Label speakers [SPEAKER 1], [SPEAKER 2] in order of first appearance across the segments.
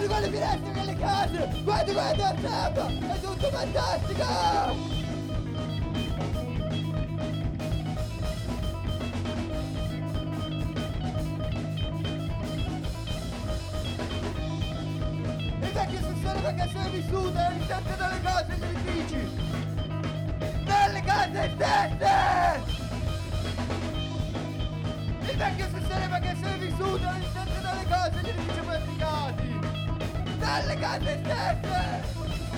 [SPEAKER 1] Guardi quelle finestre che le case! Guardi quella terra! È tutto fantastico! I vecchi istruzioni perché sono vissute all'interno delle case e degli edifici! Nelle case stesse! I vecchi istruzioni perché sono vissute all'interno delle case e degli edifici praticati! Nelle case stesse!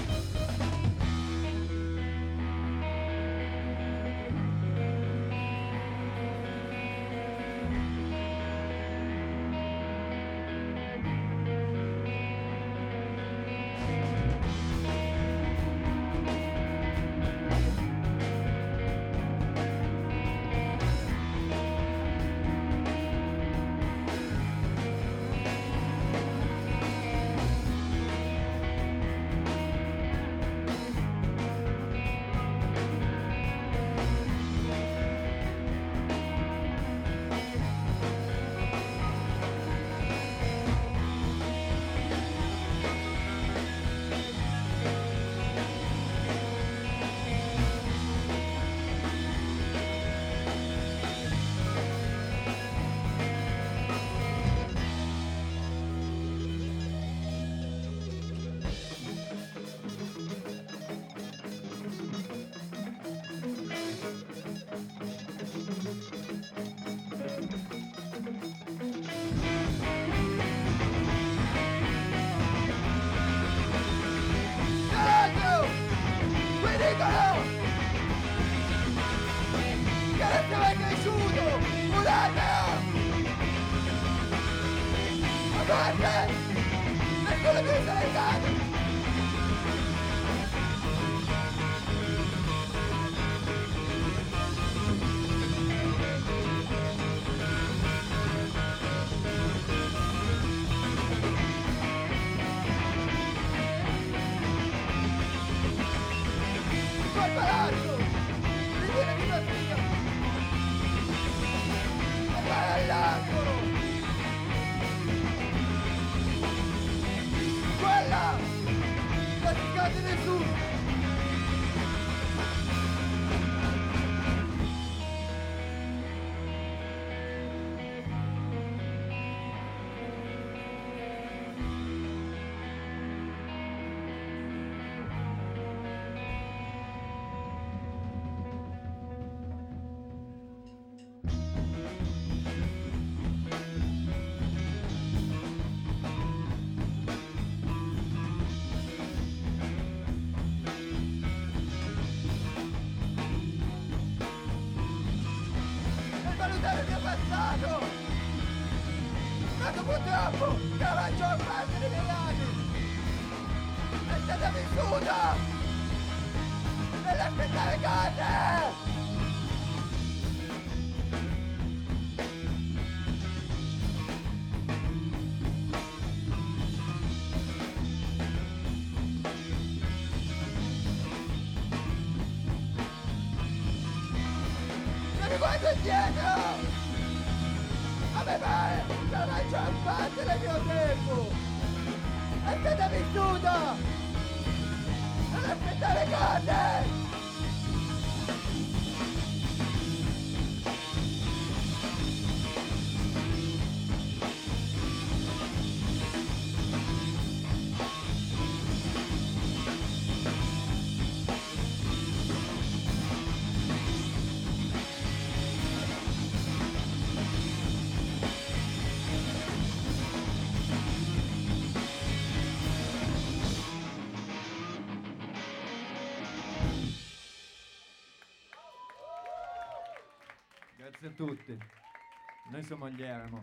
[SPEAKER 1] Grazie a tutti, noi siamo gli Eremo.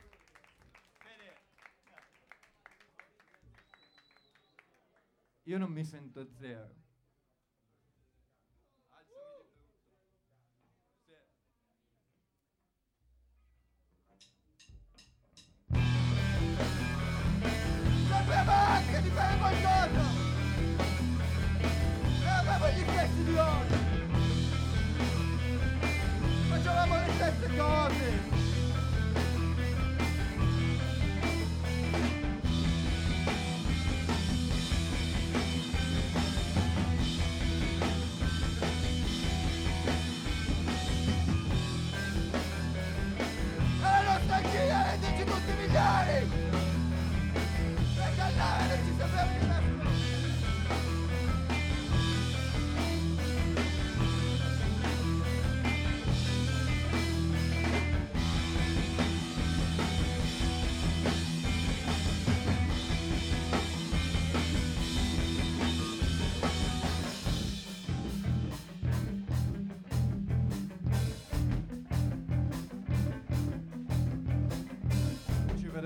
[SPEAKER 1] Io non mi sento zero. Sappiamo anche di fare qualcosa! E avevamo gli stessi di oggi! Facevamo le stesse cose!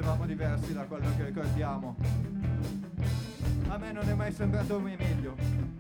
[SPEAKER 1] eravamo diversi da quello che ricordiamo. A me non è mai sembrato meglio.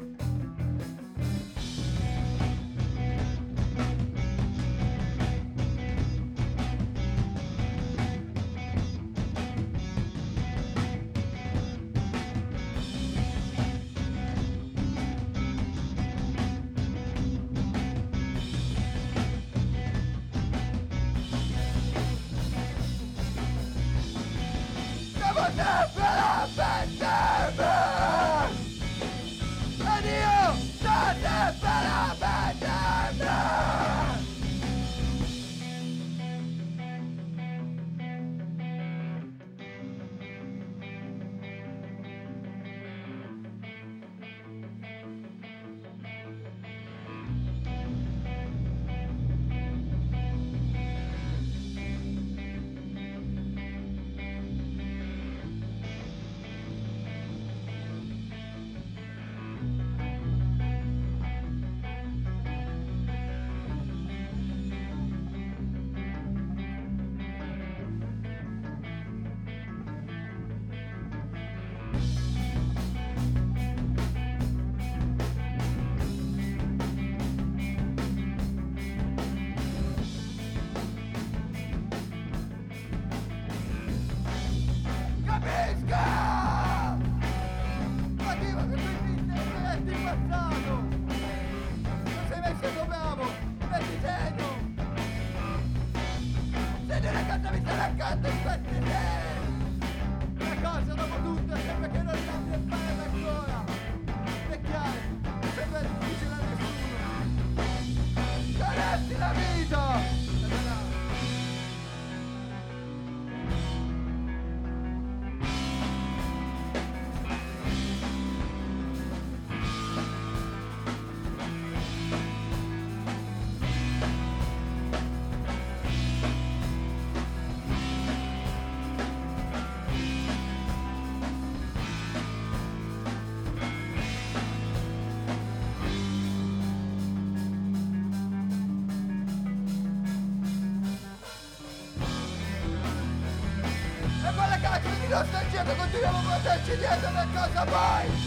[SPEAKER 1] Nostalgia che continuiamo a portarci dietro per cosa mai?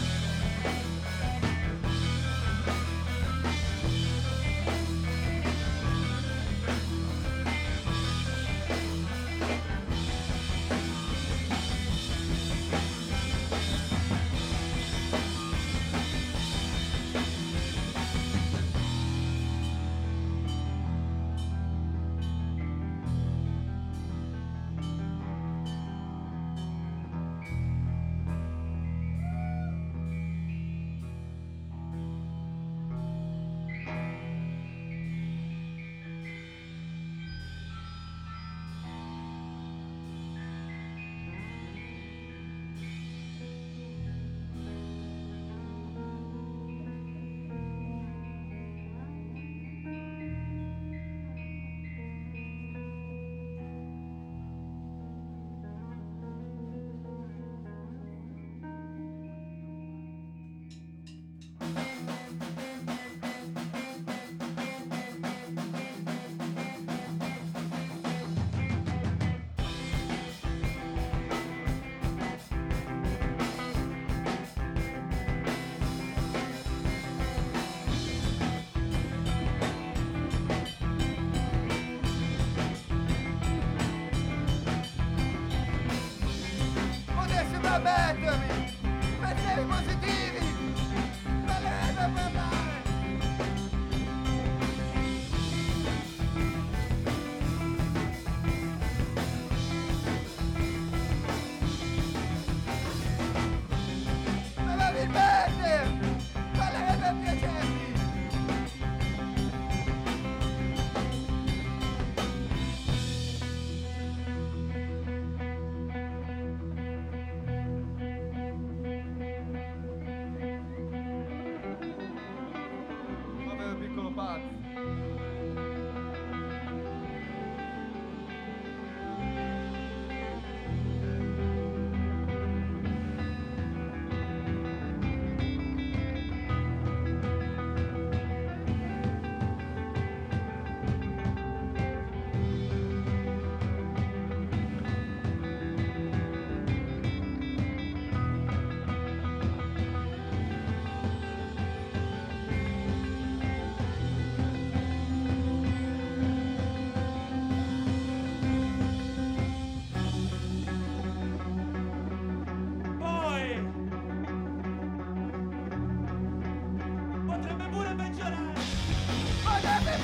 [SPEAKER 1] Mettermi pensieri positivi, parlerei per parlare. Probabilmente parlerei per piacerti.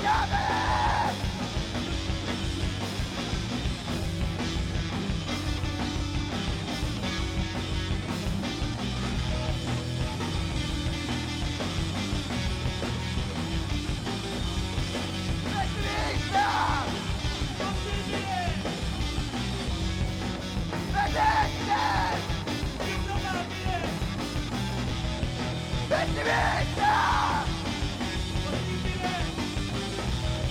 [SPEAKER 1] camere! Pessimista!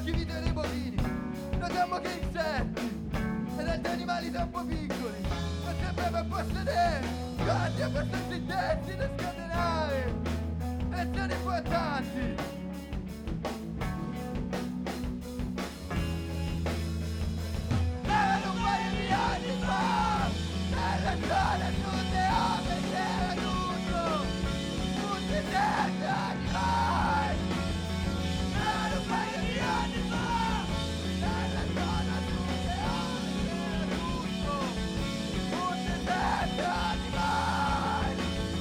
[SPEAKER 1] oggi vite dei bovini, notiamo che insetti ed altri animali troppo piccoli non sembrano possedere grandi abbastanza intensi da scatenare azioni importanti. Erano un paio di anni fa, nella zona sud e ovest era tutto, tutti deserti animali. Erano un paio di anni fa, nella zona sud e ovest era tutto, tutti deserti animali.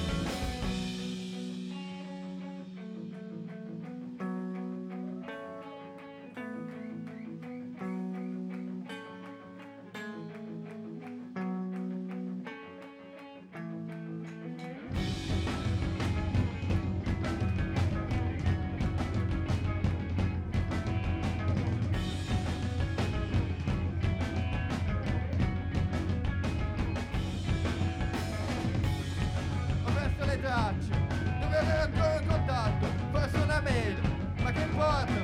[SPEAKER 1] Ho perso le tracce, dove avere ancora un contatto, forse una mail, ma che importa?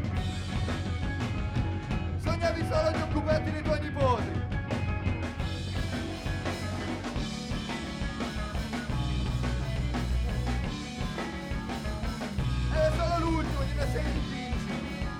[SPEAKER 1] Sognavi solo di occuparti dei tuoi nipoti. Era solo l'ultimo di una serie di pinci.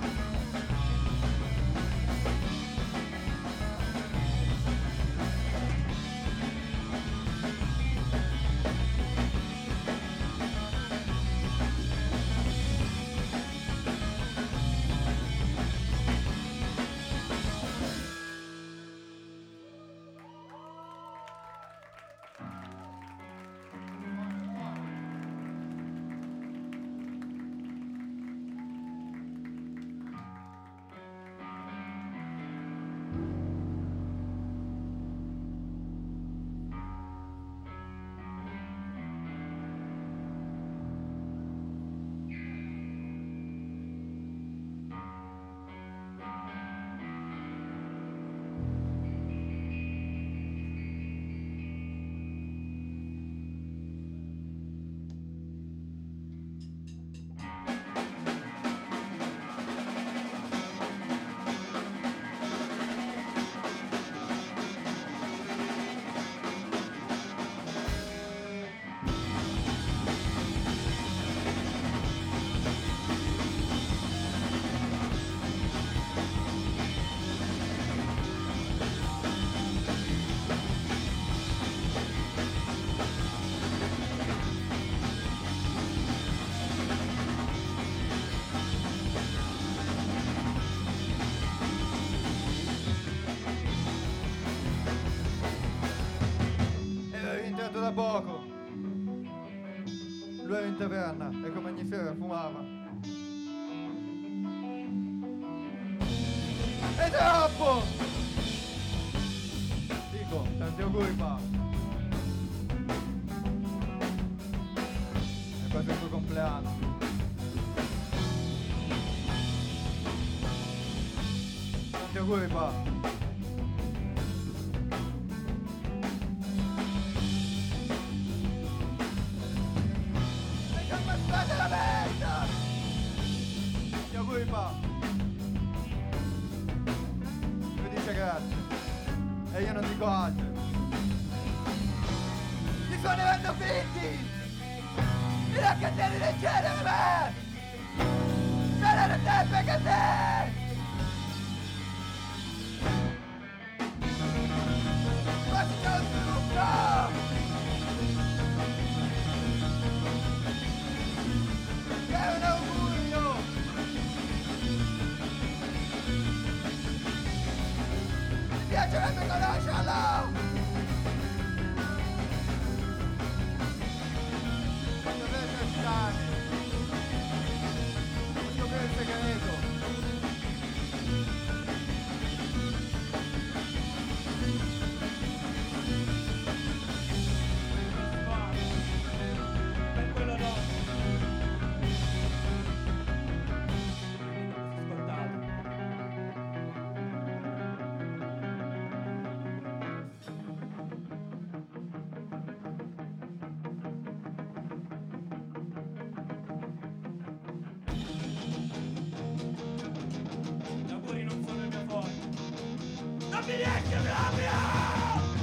[SPEAKER 1] Era rientrato da poco. Lui era in taverna e come ogni sera fumava. È troppo! Dico, tanti auguri pa. È quasi il tuo compleanno. Tanti auguri pa. Fate la merda! Ti auguri pa. Lui dice grazie. E io non dico altro. Ti sto arrivando finti! I raccatteri del genere me! Saranno sempre che te! Ma c'è un trucco! È un augurio! Mi piacerebbe conoscerlo! Quando verso il stare, ho scoprire il segreto.
[SPEAKER 2] Per quello no.
[SPEAKER 1] si riesce proprio!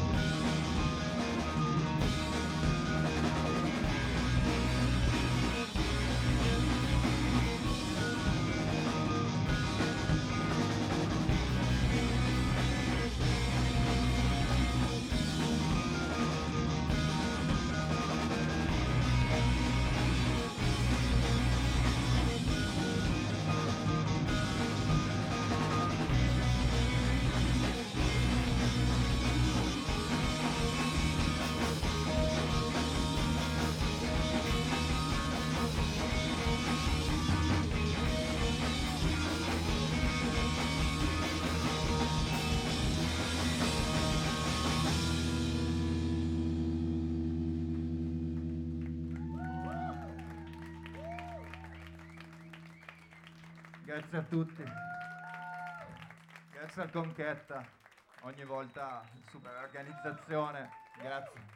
[SPEAKER 2] Grazie a tutti, grazie al Conchetta, ogni volta super organizzazione, grazie.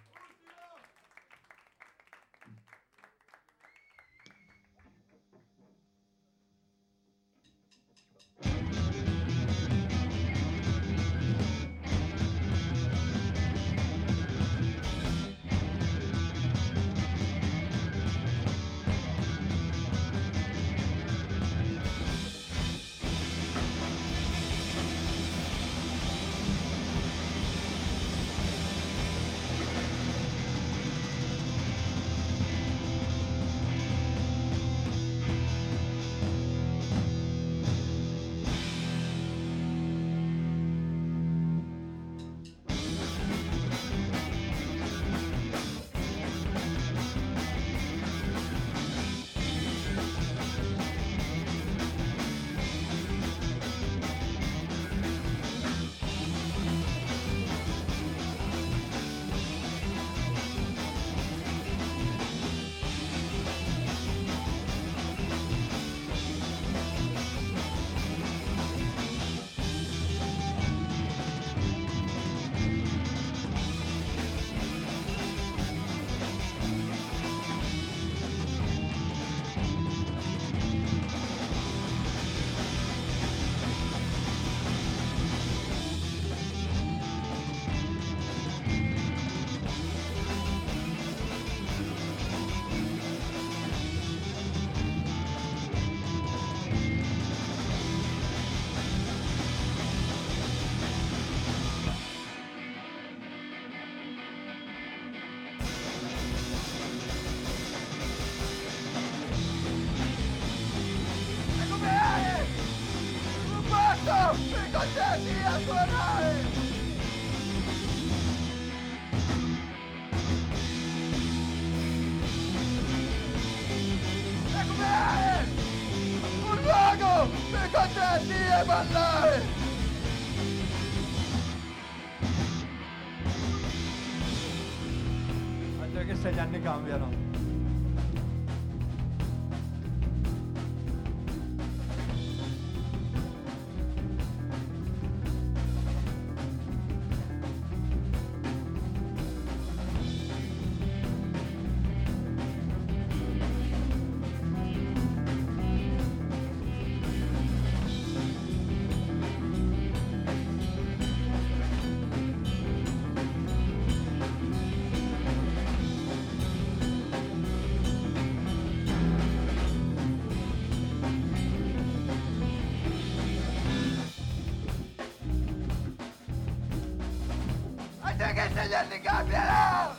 [SPEAKER 1] Concerti a suonare! E com'è? Un luogo per concerti e ballare!
[SPEAKER 2] Anche se gli anni cambiano.
[SPEAKER 1] Anche se gli anni cambiano!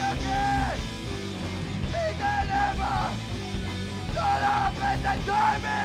[SPEAKER 1] Time